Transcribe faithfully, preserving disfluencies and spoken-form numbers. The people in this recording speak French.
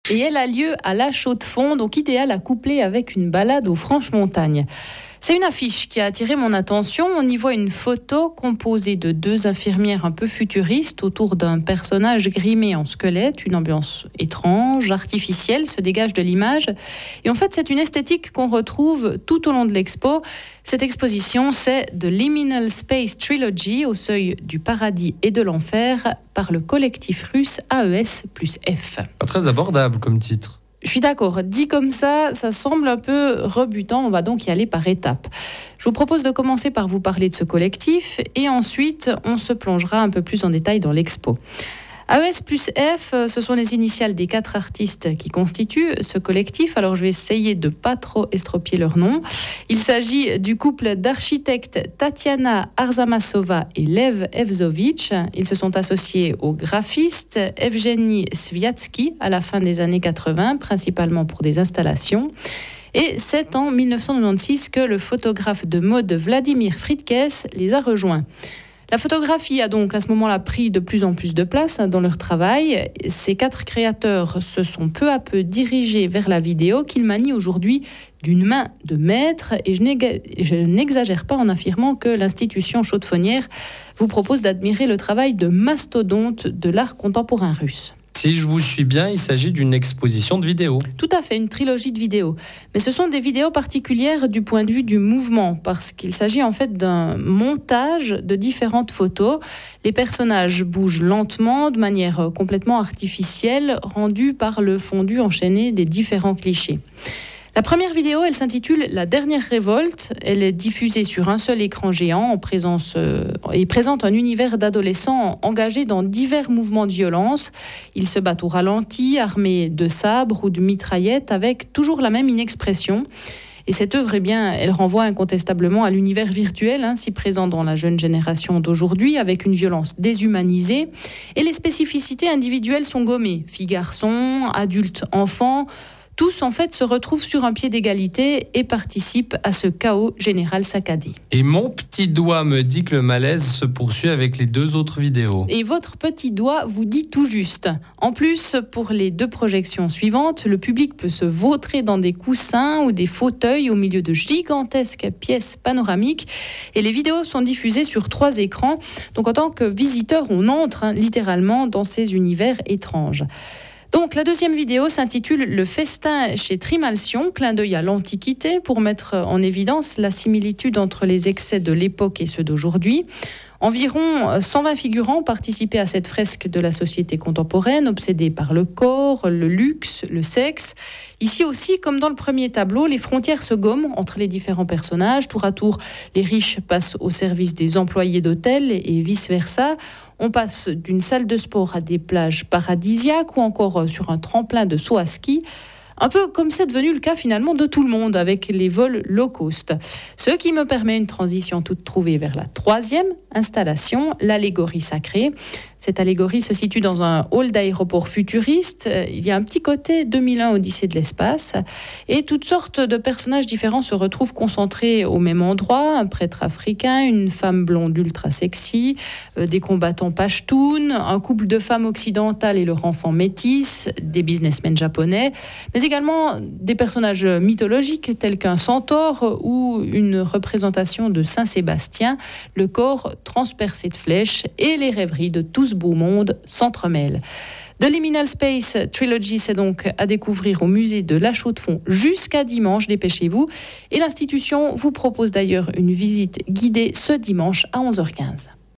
et elle a lieu à La Chaux-de-Fonds, donc idéal à coupler avec une balade aux Franches-Montagnes. C'est une affiche qui a attiré mon attention. On y voit une photo composée de deux infirmières un peu futuristes autour d'un personnage grimé en squelette. Une ambiance étrange, artificielle se dégage de l'image. Et en fait, c'est une esthétique qu'on retrouve tout au long de l'expo. Cette exposition, c'est The Liminal Space Trilogy, au seuil du paradis et de l'enfer, par le collectif russe A E S plus F. Pas très abordable comme titre. Je suis d'accord, dit comme ça, ça semble un peu rebutant, on va donc y aller par étapes. Je vous propose de commencer par vous parler de ce collectif et ensuite on se plongera un peu plus en détail dans l'expo. A E S plus F, ce sont les initiales des quatre artistes qui constituent ce collectif. Alors je vais essayer de ne pas trop estropier leur nom. Il s'agit du couple d'architectes Tatiana Arzamasova et Lev Evzovitch. Ils se sont associés au graphiste Evgeny Sviatsky à la fin des années quatre-vingts, principalement pour des installations. Et c'est en dix-neuf cent quatre-vingt-seize que le photographe de mode Vladimir Fritkes les a rejoints. La photographie a donc à ce moment-là pris de plus en plus de place dans leur travail. Ces quatre créateurs se sont peu à peu dirigés vers la vidéo qu'ils manient aujourd'hui d'une main de maître. Et je n'exagère pas en affirmant que l'institution chaudefonnière vous propose d'admirer le travail de mastodonte de l'art contemporain russe. Si je vous suis bien, il s'agit d'une exposition de vidéos. Tout à fait, une trilogie de vidéos. Mais ce sont des vidéos particulières du point de vue du mouvement, parce qu'il s'agit en fait d'un montage de différentes photos. Les personnages bougent lentement, de manière complètement artificielle, rendue par le fondu enchaîné des différents clichés. La première vidéo, elle s'intitule « La dernière révolte ». Elle est diffusée sur un seul écran géant en présence, euh, et présente un univers d'adolescents engagés dans divers mouvements de violence. Ils se battent au ralenti, armés de sabres ou de mitraillettes, avec toujours la même inexpression. Et cette œuvre, eh bien, elle renvoie incontestablement à l'univers virtuel, hein, si présent dans la jeune génération d'aujourd'hui, avec une violence déshumanisée. Et les spécificités individuelles sont gommées. Filles-garçons, adultes-enfants, tous, en fait, se retrouvent sur un pied d'égalité et participent à ce chaos général saccadé. Et mon petit doigt me dit que le malaise se poursuit avec les deux autres vidéos. Et votre petit doigt vous dit tout juste. En plus, pour les deux projections suivantes, le public peut se vautrer dans des coussins ou des fauteuils au milieu de gigantesques pièces panoramiques. Et les vidéos sont diffusées sur trois écrans. Donc, en tant que visiteur, on entre hein, littéralement dans ces univers étranges. Donc, la deuxième vidéo s'intitule « Le festin chez Trimalcion », clin d'œil à l'Antiquité, pour mettre en évidence la similitude entre les excès de l'époque et ceux d'aujourd'hui. Environ cent vingt figurants participaient à cette fresque de la société contemporaine, obsédée par le corps, le luxe, le sexe. Ici aussi, comme dans le premier tableau, les frontières se gomment entre les différents personnages. Tour à tour, les riches passent au service des employés d'hôtel et vice-versa. On passe d'une salle de sport à des plages paradisiaques ou encore sur un tremplin de saut à ski. Un peu comme c'est devenu le cas finalement de tout le monde avec les vols low cost. Ce qui me permet une transition toute trouvée vers la troisième installation, l'allégorie sacrée. Cette allégorie se situe dans un hall d'aéroport futuriste. Il y a un petit côté deux mille un Odyssée de l'espace. Et toutes sortes de personnages différents se retrouvent concentrés au même endroit. Un prêtre africain, une femme blonde ultra sexy, des combattants pashtuns, un couple de femmes occidentales et leur enfant métis, des businessmen japonais, mais également des personnages mythologiques tels qu'un centaure ou une représentation de Saint-Sébastien, le corps transpercé de flèches et les rêveries de tous beau monde s'entremêlent. The Liminal Space Trilogy, c'est donc à découvrir au musée de La Chaux-de-Fonds jusqu'à dimanche, dépêchez-vous. Et l'institution vous propose d'ailleurs une visite guidée ce dimanche à onze heures quinze.